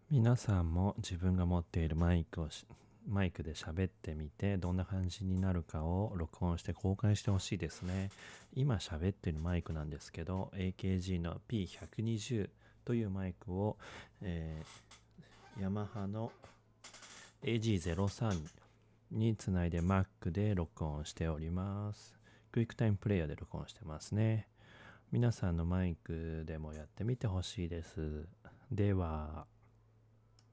皆さんも自分が持っているマイクで喋ってみてどんな感じになるかを録音して公開してほしいですね。今喋ってるマイクなんですけど AKG の P120 というマイクを、ヤマハの AG03 につないで Mac で録音しております。クイックタイムプレイヤーで録音してますね。皆さんのマイクでもやってみてほしいです。では。